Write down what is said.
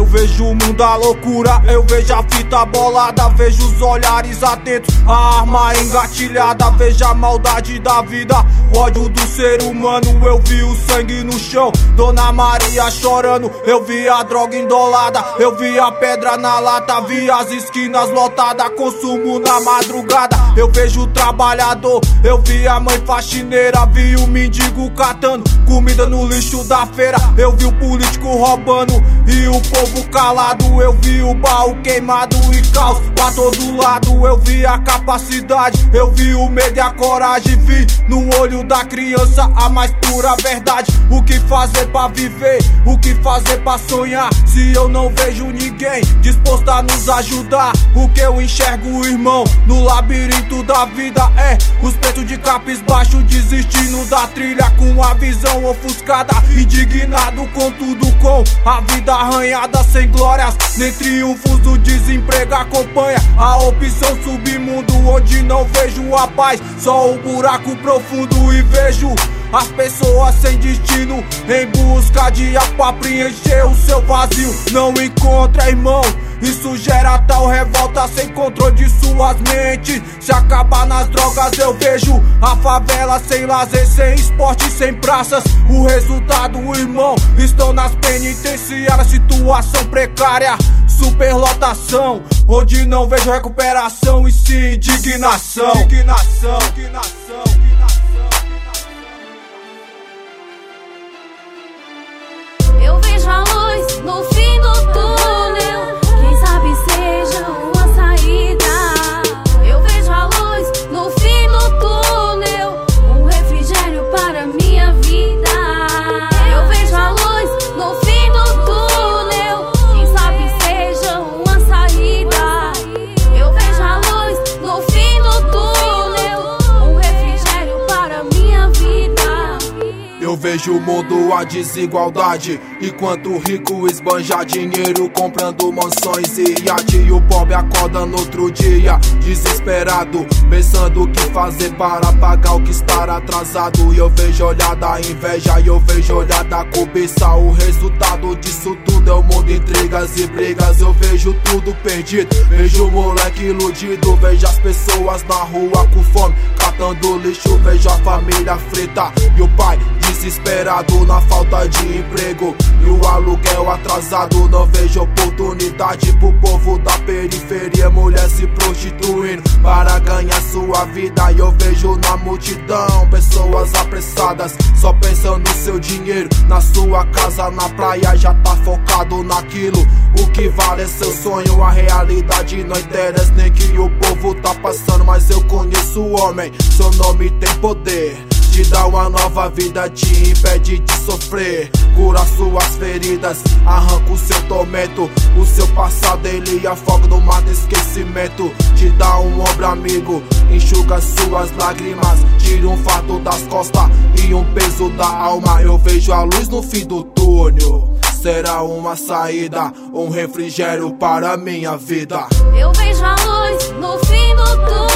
vejo o mundo a loucura, eu vejo a fita bolada, vejo os olhares atentos, a arma engatilhada, vejo a maldade da vida, o ódio do ser humano. Eu vi o sangue no chão, Dona Maria chorando, eu vi a droga endolada, eu vi a pedra na lata, vi as esquinas lotadas, consumo na madrugada. Eu vejo o trabalhador, eu vi a mãe faxineira, vi o mendigo catando comida no lixo da feira, eu vi o político roubando e o povo calado, eu vi o baú queimado e caos pra todo lado. Eu vi a capacidade, eu vi o medo e a coragem, vi no olho da criança a mais pura verdade. O que fazer pra viver, o que fazer pra sonhar, se eu não vejo ninguém disposto a nos ajudar? O que eu enxergo, irmão, no labirinto da vida é os pretos de cabisbaixo desistindo da trilha, com a visão ofuscada, indignado com tudo, com a vida arranhada, sem glórias nem triunfos. O desemprego acompanha a opção submundo, onde não vejo a paz, só o buraco profundo. E vejo as pessoas sem destino, em busca de algo pra preencher o seu vazio. Não encontra, irmão, isso gera tal revolta, sem controle de suas mentes. Se acabar nas drogas, eu vejo a favela sem lazer, sem esporte, sem praças. O resultado, irmão, estão nas penitenciárias, situação precária, superlotação, onde não vejo recuperação e sim indignação. Eu vejo a luz no fim do túnel, quem sabe seja uma saída. Eu vejo a luz no fim do túnel, um refrigério para minha vida. Eu vejo a luz no fim do túnel, quem sabe seja uma saída. Eu vejo a luz no fim do túnel, um refrigério para minha vida. Eu vejo o mundo, a desigualdade, enquanto o rico esbanja dinheiro comprando mansões e iate, e o pobre acorda no outro dia desesperado, pensando o que fazer para pagar o que está atrasado. E eu vejo olhar da inveja, e eu vejo olhar da cobiça. O resultado disso tudo é o mundo, intrigas e brigas. Eu vejo tudo perdido, vejo o moleque iludido, vejo as pessoas na rua com fome, catando lixo, vejo a família frita e o pai desesperado na falta de emprego e o aluguel atrasado. Não vejo oportunidade pro povo da periferia, mulher se prostituindo para ganhar sua vida. E eu vejo na multidão pessoas apressadas, só pensando no seu dinheiro, na sua casa, na praia, já tá focado naquilo. O que vale é seu sonho, a realidade não interessa nem que o povo tá passando. Mas eu conheço o homem, seu nome tem poder, te dá uma nova vida, te impede de sofrer, cura suas feridas, arranca o seu tormento. O seu passado ele afoga no mar do esquecimento, te dá um ombro amigo, enxuga suas lágrimas, tira um fardo das costas e um peso da alma. Eu vejo a luz no fim do túnel, será uma saída, um refrigério para minha vida. Eu vejo a luz no fim do túnel.